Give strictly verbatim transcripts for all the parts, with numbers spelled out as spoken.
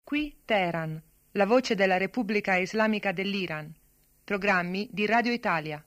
Qui Teheran, la voce della Repubblica Islamica dell'Iran. Programmi di Radio Italia.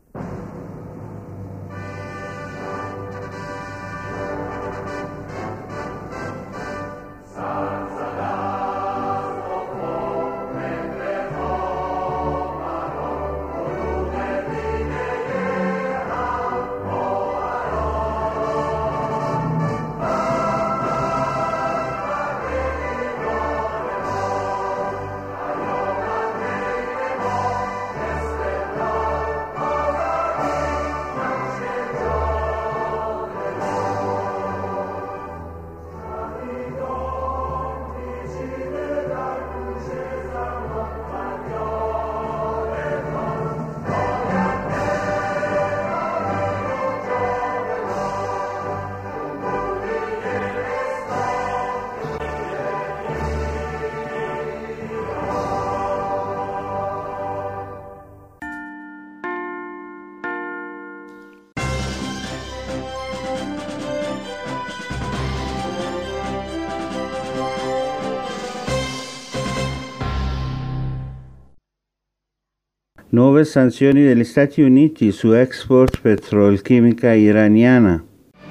Nuove sanzioni degli Stati Uniti su export petrolchimica iraniana.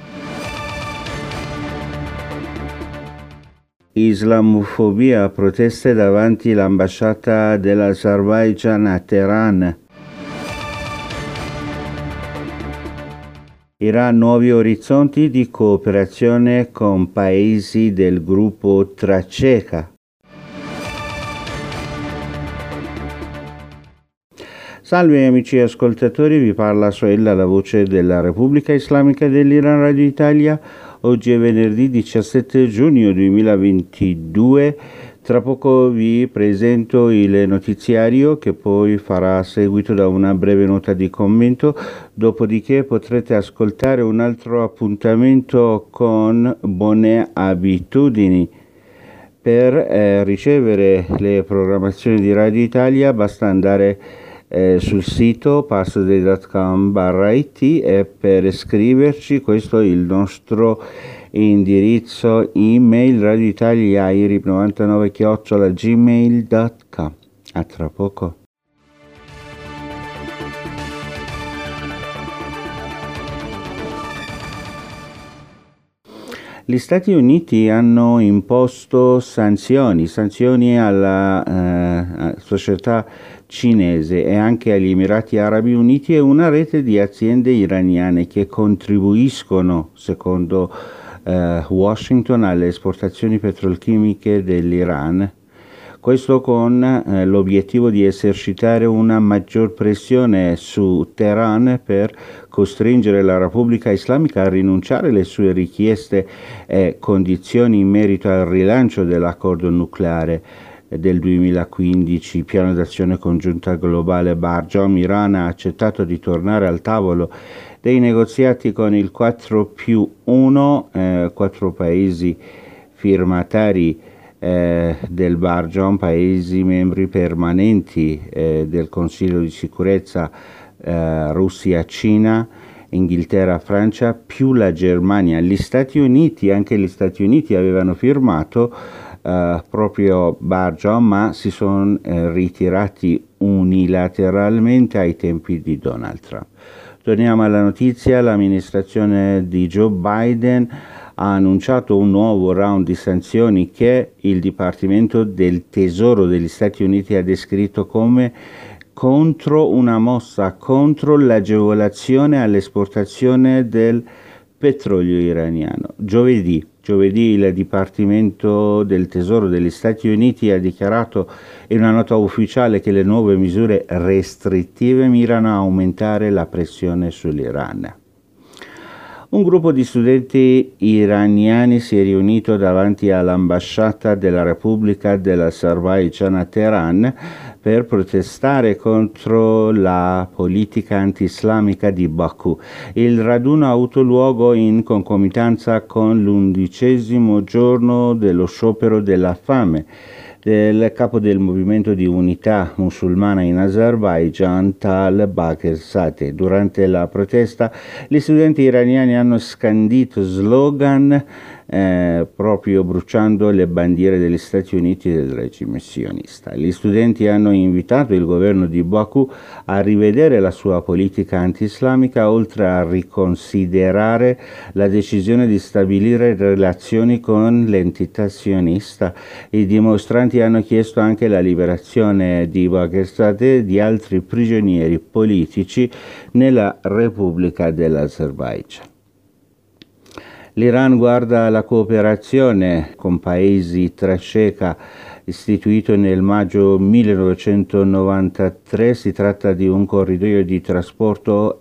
Islamofobia, proteste davanti all'ambasciata dell'Azerbaigian a Teheran. Iran, nuovi orizzonti di cooperazione con paesi del gruppo Traceca. Salve amici ascoltatori, vi parla Soella, la voce della Repubblica Islamica dell'Iran, Radio Italia. Oggi è venerdì diciassette giugno duemilaventidue. Tra poco vi presento il notiziario che poi farà seguito da una breve nota di commento, dopodiché potrete ascoltare un altro appuntamento con Buone Abitudini. Per eh, ricevere le programmazioni di Radio Italia basta andare Eh, sul sito password punto com barra it e per scriverci questo è il nostro indirizzo email radioitaliairib novantanove chiocciola gmail punto com. A tra poco. Gli Stati Uniti hanno imposto sanzioni, sanzioni alla eh, società cinese e anche agli Emirati Arabi Uniti e una rete di aziende iraniane che contribuiscono, secondo eh, Washington, alle esportazioni petrolchimiche dell'Iran. Questo con eh, l'obiettivo di esercitare una maggior pressione su Teheran per costringere la Repubblica Islamica a rinunciare alle sue richieste e condizioni in merito al rilancio dell'accordo nucleare del duemilaquindici, piano d'azione congiunta globale Barjom. Iran ha accettato di tornare al tavolo dei negoziati con il quattro più uno, eh, quattro paesi firmatari Eh, del Barjom, paesi membri permanenti eh, del Consiglio di sicurezza, eh, Russia, Cina, Inghilterra, Francia, più la Germania. Gli Stati Uniti, anche gli Stati Uniti avevano firmato eh, proprio Barjom, ma si sono eh, ritirati unilateralmente ai tempi di Donald Trump. Torniamo alla notizia. L'amministrazione di Joe Biden ha annunciato un nuovo round di sanzioni che il Dipartimento del Tesoro degli Stati Uniti ha descritto come contro una mossa contro l'agevolazione all'esportazione del petrolio iraniano. Giovedì, giovedì il Dipartimento del Tesoro degli Stati Uniti ha dichiarato in una nota ufficiale che le nuove misure restrittive mirano a aumentare la pressione sull'Iran. Un gruppo di studenti iraniani si è riunito davanti all'ambasciata della Repubblica dell'Azerbaigian a Teheran per protestare contro la politica anti-islamica di Baku. Il raduno ha avuto luogo in concomitanza con l'undicesimo giorno dello sciopero della fame del capo del movimento di unità musulmana in Azerbaigian, Tal Bakr Sadeh. Durante la protesta, gli studenti iraniani hanno scandito slogan eh, proprio bruciando le bandiere degli Stati Uniti del regime sionista. Gli studenti hanno invitato il governo di Baku a rivedere la sua politica anti-islamica, oltre a riconsiderare la decisione di stabilire relazioni con l'entità sionista. I dimostranti hanno chiesto anche la liberazione di Baghdad e di altri prigionieri politici nella Repubblica dell'Azerbaigian. L'Iran guarda la cooperazione con paesi tra CECA istituito nel maggio millenovecentonovantatré. Si tratta di un corridoio di trasporto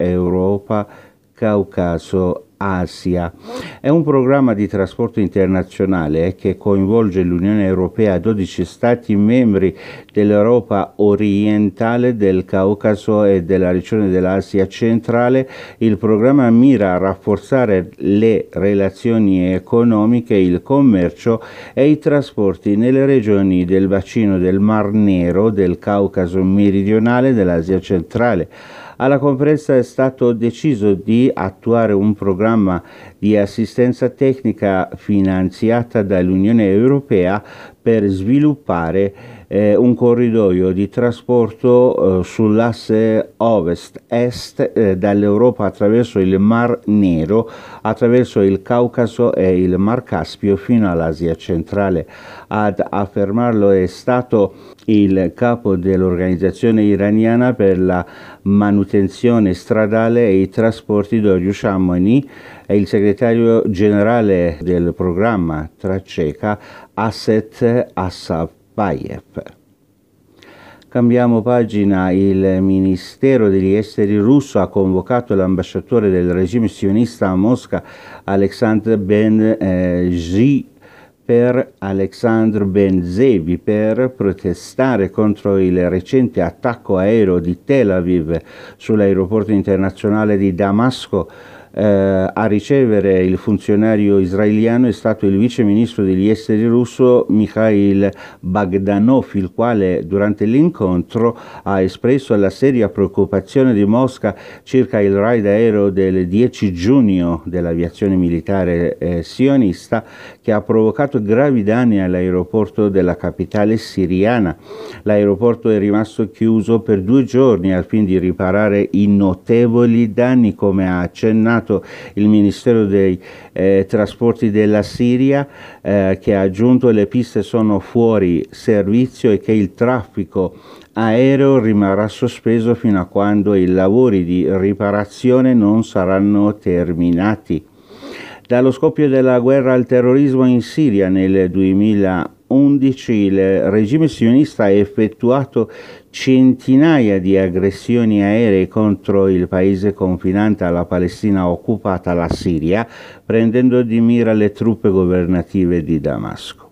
Europa-Caucaso Asia. È un programma di trasporto internazionale che coinvolge l'Unione Europea, dodici Stati membri dell'Europa orientale, del Caucaso e della regione dell'Asia centrale. Il programma mira a rafforzare le relazioni economiche, il commercio e i trasporti nelle regioni del bacino del Mar Nero, del Caucaso meridionale e dell'Asia centrale. Alla conferenza è stato deciso di attuare un programma di assistenza tecnica finanziata dall'Unione Europea per sviluppare eh, un corridoio di trasporto eh, sull'asse ovest-est eh, dall'Europa attraverso il Mar Nero, attraverso il Caucaso e il Mar Caspio fino all'Asia centrale. Ad affermarlo è stato il capo dell'organizzazione iraniana per la manutenzione stradale e i trasporti Dariush Amani e il segretario generale del programma tra CECA Asset Assapayev. Cambiamo pagina. Il Ministero degli Esteri russo ha convocato l'ambasciatore del regime sionista a Mosca, Alexandr Ben-Zvi, per Alexandr Ben-Zevi per protestare contro il recente attacco aereo di Tel Aviv sull'aeroporto internazionale di Damasco. Eh, a ricevere il funzionario israeliano è stato il vice ministro degli esteri russo Mikhail Bogdanov, il quale durante l'incontro ha espresso la seria preoccupazione di Mosca circa il raid aereo del dieci giugno dell'aviazione militare eh, sionista, che ha provocato gravi danni all'aeroporto della capitale siriana. L'aeroporto è rimasto chiuso per due giorni al fine di riparare i notevoli danni, come ha accennato il Ministero dei eh, Trasporti della Siria, eh, che ha aggiunto che le piste sono fuori servizio e che il traffico aereo rimarrà sospeso fino a quando i lavori di riparazione non saranno terminati. Dallo scoppio della guerra al terrorismo in Siria nel duemilaundici, il regime sionista ha effettuato centinaia di aggressioni aeree contro il paese confinante alla Palestina occupata, la Siria, prendendo di mira le truppe governative di Damasco.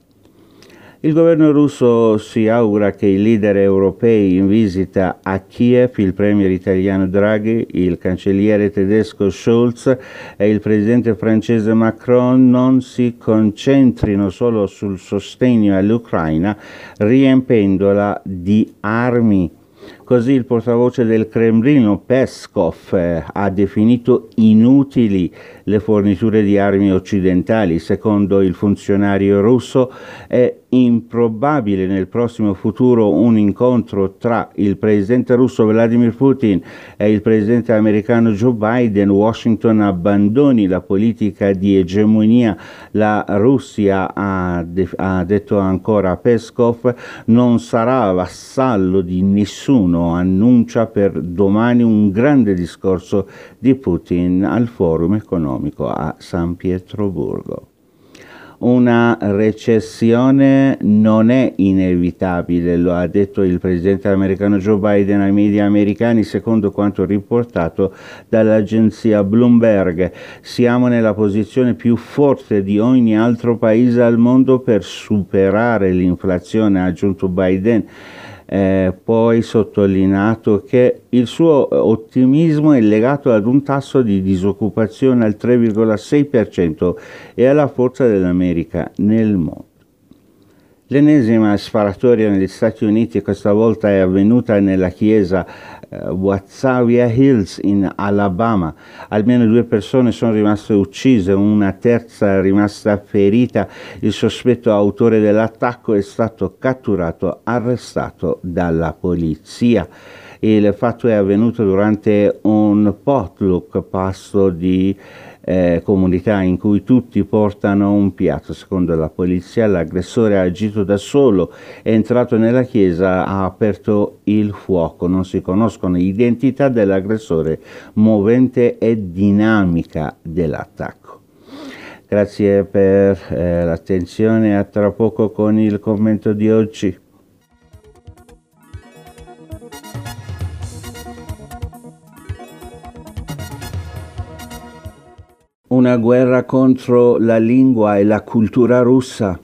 Il governo russo si augura che i leader europei in visita a Kiev, il premier italiano Draghi, il cancelliere tedesco Scholz e il presidente francese Macron, non si concentrino solo sul sostegno all'Ucraina, riempendola di armi. Così il portavoce del Cremlino Peskov eh, ha definito inutili le forniture di armi occidentali. Secondo il funzionario russo è improbabile nel prossimo futuro un incontro tra il presidente russo Vladimir Putin e il presidente americano Joe Biden. Washington abbandoni la politica di egemonia. La Russia, ha, de- ha detto ancora Peskov, non sarà vassallo di nessuno. Annuncia per domani un grande discorso di Putin al forum economico a San Pietroburgo. Una recessione non è inevitabile, lo ha detto il presidente americano Joe Biden ai media americani, secondo quanto riportato dall'agenzia Bloomberg. Siamo nella posizione più forte di ogni altro paese al mondo per superare l'inflazione, ha aggiunto Biden. Eh, poi sottolineato che il suo ottimismo è legato ad un tasso di disoccupazione al tre virgola sei per cento e alla forza dell'America nel mondo. L'ennesima sparatoria negli Stati Uniti questa volta è avvenuta nella chiesa uh, Watauga Hills in Alabama. Almeno due persone sono rimaste uccise, una terza è rimasta ferita. Il sospetto autore dell'attacco è stato catturato, arrestato dalla polizia. Il fatto è avvenuto durante un potluck, pasto di Eh, comunità in cui tutti portano un piatto. Secondo la polizia l'aggressore ha agito da solo, è entrato nella chiesa, ha aperto il fuoco. Non si conoscono identità dell'aggressore, movente e dinamica dell'attacco. Grazie per eh, l'attenzione, a tra poco con il commento di oggi. Una guerra contro la lingua e la cultura russa.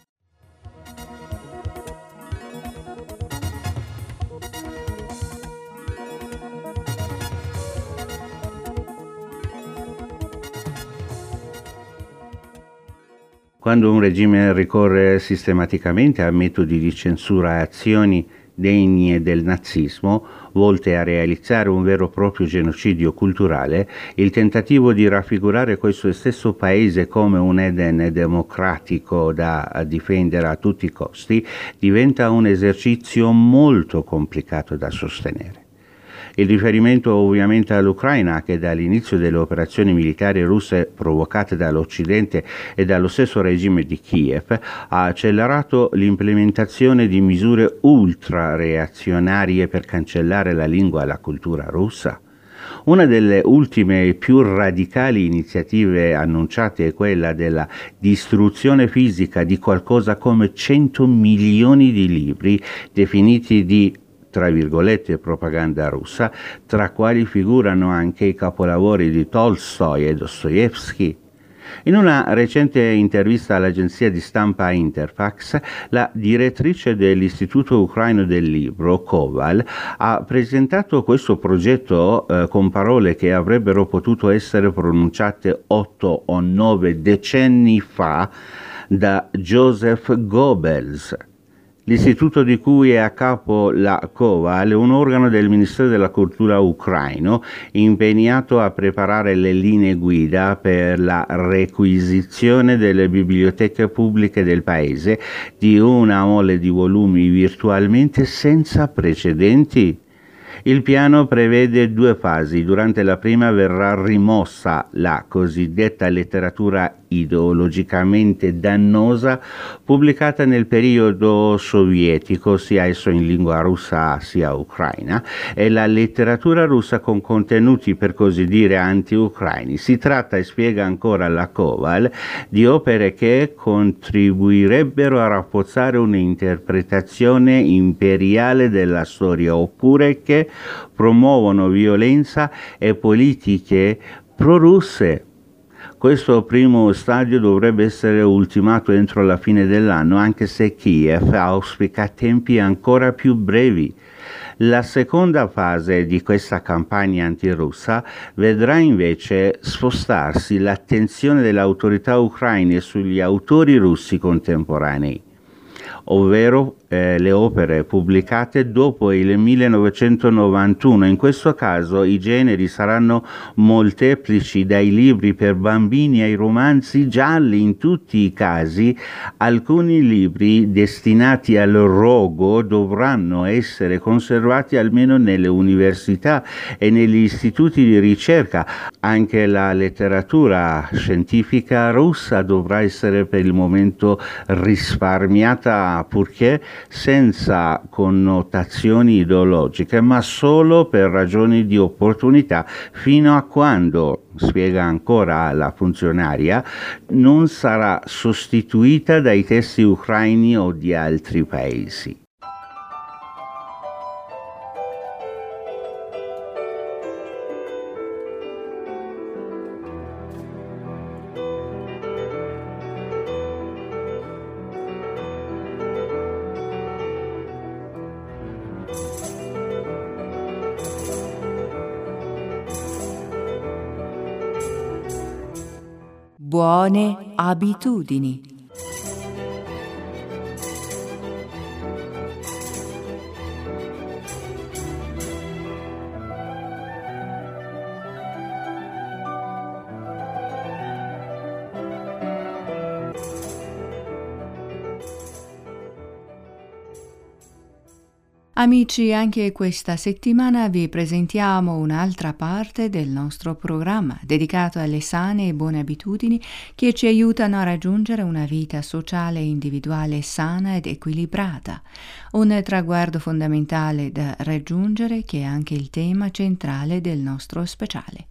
Quando un regime ricorre sistematicamente a metodi di censura e azioni degne del nazismo, volte a realizzare un vero e proprio genocidio culturale, il tentativo di raffigurare questo stesso paese come un Eden democratico da difendere a tutti i costi diventa un esercizio molto complicato da sostenere. Il riferimento ovviamente all'Ucraina, che dall'inizio delle operazioni militari russe provocate dall'Occidente e dallo stesso regime di Kiev ha accelerato l'implementazione di misure ultra-reazionarie per cancellare la lingua e la cultura russa. Una delle ultime e più radicali iniziative annunciate è quella della distruzione fisica di qualcosa come cento milioni di libri definiti di tra virgolette propaganda russa, tra quali figurano anche i capolavori di Tolstoi e Dostoevsky. In una recente intervista all'agenzia di stampa Interfax, la direttrice dell'Istituto Ucraino del Libro, Koval, ha presentato questo progetto eh, con parole che avrebbero potuto essere pronunciate otto o nove decenni fa da Joseph Goebbels. L'istituto di cui è a capo la Koval è un organo del Ministero della Cultura ucraino impegnato a preparare le linee guida per la requisizione delle biblioteche pubbliche del paese di una mole di volumi virtualmente senza precedenti. Il piano prevede due fasi. Durante la prima verrà rimossa la cosiddetta letteratura ideologicamente dannosa pubblicata nel periodo sovietico, sia esso in lingua russa sia ucraina, e la letteratura russa con contenuti per così dire anti-ucraini. Si tratta, e spiega ancora la Koval, di opere che contribuirebbero a rafforzare un'interpretazione imperiale della storia, oppure che promuovono violenza e politiche prorusse. Questo primo stadio dovrebbe essere ultimato entro la fine dell'anno, anche se Kiev auspica tempi ancora più brevi. La seconda fase di questa campagna antirussa vedrà invece spostarsi l'attenzione delle autorità ucraine sugli autori russi contemporanei, ovvero eh, le opere pubblicate dopo il millenovecentonovantuno. In questo caso i generi saranno molteplici, dai libri per bambini ai romanzi gialli. In tutti i casi alcuni libri destinati al rogo dovranno essere conservati almeno nelle università e negli istituti di ricerca. Anche la letteratura scientifica russa dovrà essere per il momento risparmiata, purché senza connotazioni ideologiche, ma solo per ragioni di opportunità, fino a quando, spiega ancora la funzionaria, non sarà sostituita dai testi ucraini o di altri paesi. Buone abitudini. Amici, anche questa settimana vi presentiamo un'altra parte del nostro programma dedicato alle sane e buone abitudini che ci aiutano a raggiungere una vita sociale e individuale sana ed equilibrata, un traguardo fondamentale da raggiungere che è anche il tema centrale del nostro speciale.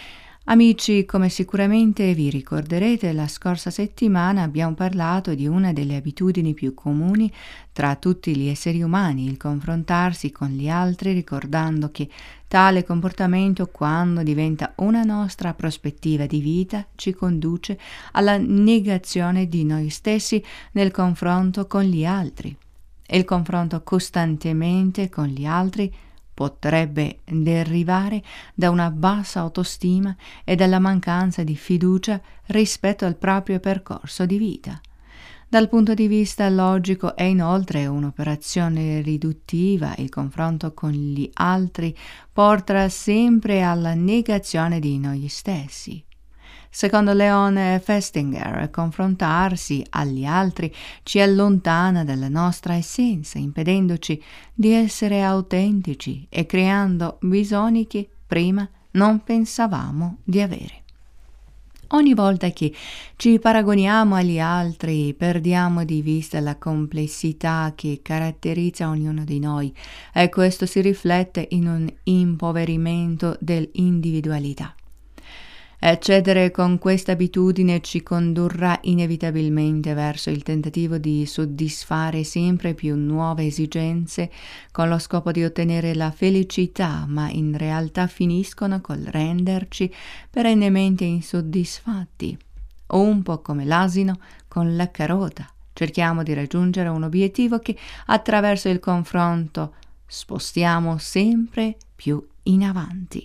Amici, come sicuramente vi ricorderete, la scorsa settimana abbiamo parlato di una delle abitudini più comuni tra tutti gli esseri umani, il confrontarsi con gli altri, ricordando che tale comportamento, quando diventa una nostra prospettiva di vita, ci conduce alla negazione di noi stessi nel confronto con gli altri. E il confronto costantemente con gli altri potrebbe derivare da una bassa autostima e dalla mancanza di fiducia rispetto al proprio percorso di vita. Dal punto di vista logico è inoltre un'operazione riduttiva, il confronto con gli altri porta sempre alla negazione di noi stessi. Secondo Leon Festinger, confrontarsi agli altri ci allontana dalla nostra essenza, impedendoci di essere autentici e creando bisogni che prima non pensavamo di avere. Ogni volta che ci paragoniamo agli altri, perdiamo di vista la complessità che caratterizza ognuno di noi e questo si riflette in un impoverimento dell'individualità. Eccedere con questa abitudine ci condurrà inevitabilmente verso il tentativo di soddisfare sempre più nuove esigenze con lo scopo di ottenere la felicità, ma in realtà finiscono col renderci perennemente insoddisfatti. Un po' come l'asino con la carota. Cerchiamo di raggiungere un obiettivo che attraverso il confronto spostiamo sempre più in avanti.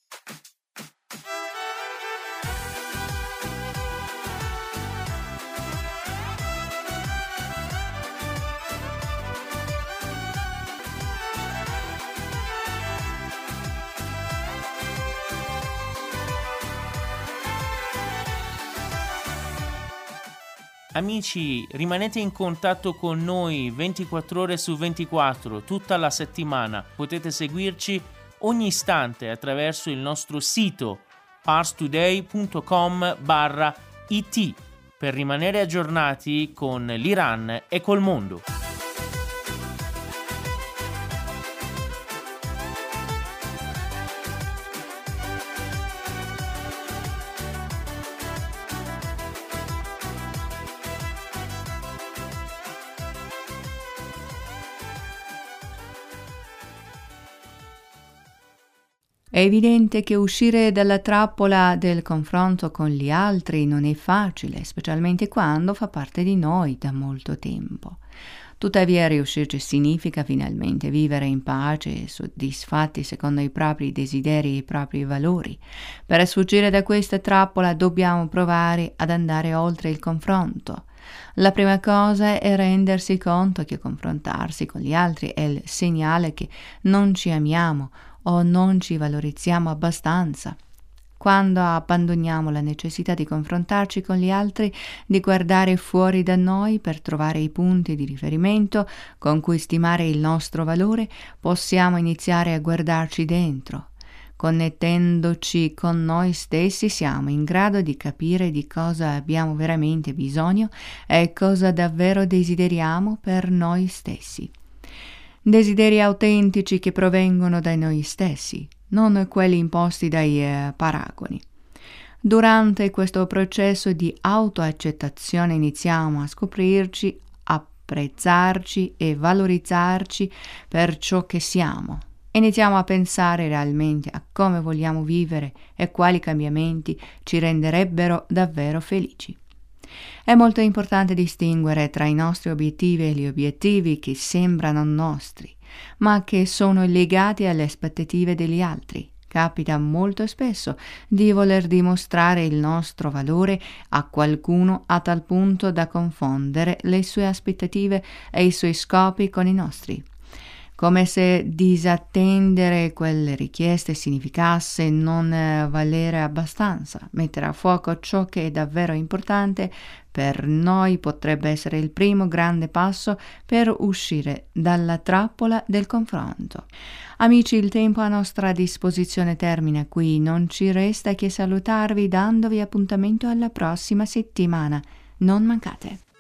Amici, rimanete in contatto con noi ventiquattro ore su ventiquattro, tutta la settimana. Potete seguirci ogni istante attraverso il nostro sito parstoday.com barra it per rimanere aggiornati con l'Iran e col mondo. È evidente che uscire dalla trappola del confronto con gli altri non è facile, specialmente quando fa parte di noi da molto tempo. Tuttavia riuscirci significa finalmente vivere in pace e soddisfatti secondo i propri desideri e i propri valori. Per sfuggire da questa trappola dobbiamo provare ad andare oltre il confronto. La prima cosa è rendersi conto che confrontarsi con gli altri è il segnale che non ci amiamo o non ci valorizziamo abbastanza. Quando abbandoniamo la necessità di confrontarci con gli altri, di guardare fuori da noi per trovare i punti di riferimento con cui stimare il nostro valore, possiamo iniziare a guardarci dentro. Connettendoci con noi stessi siamo in grado di capire di cosa abbiamo veramente bisogno e cosa davvero desideriamo per noi stessi. Desideri autentici che provengono da noi stessi, non quelli imposti dai eh, paragoni. Durante questo processo di autoaccettazione iniziamo a scoprirci, apprezzarci e valorizzarci per ciò che siamo. Iniziamo a pensare realmente a come vogliamo vivere e quali cambiamenti ci renderebbero davvero felici. È molto importante distinguere tra i nostri obiettivi e gli obiettivi che sembrano nostri, ma che sono legati alle aspettative degli altri. Capita molto spesso di voler dimostrare il nostro valore a qualcuno a tal punto da confondere le sue aspettative e i suoi scopi con i nostri. come se disattendere quelle richieste significasse non valere abbastanza. Mettere a fuoco ciò che è davvero importante per noi potrebbe essere il primo grande passo per uscire dalla trappola del confronto. Amici, il tempo a nostra disposizione termina qui, non ci resta che salutarvi dandovi appuntamento alla prossima settimana. Non mancate.